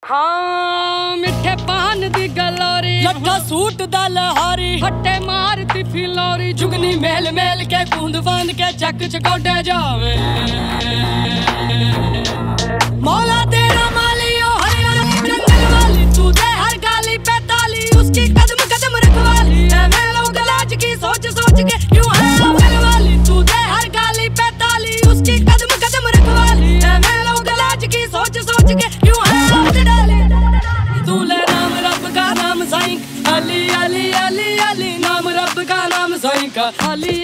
हाँ मिठे पान दी गलोरी, लट्ठा सूट दा लहारी, फट्टे मारती फिलोरी, जुगनी मेल मेल के कूंद बांध के चक चकोटे जावे। मौला तेरा माली ओ हरियाली जंगल वाली, तुझे हर गाली पे ताली, उसकी कदम कदम रखवाली। मैं लोग लाज की सोच सोच के यूं है अव्वल वाली, तुझे हर गाली पे ताली, उसकी कदम कदम रखवाली। मैं लोग लाज की सोच सोच के यूं है अव्वल डाली। तू ले नाम रब का नाम साईं, अली अली अली अली, नाम रब का नाम साईं का अली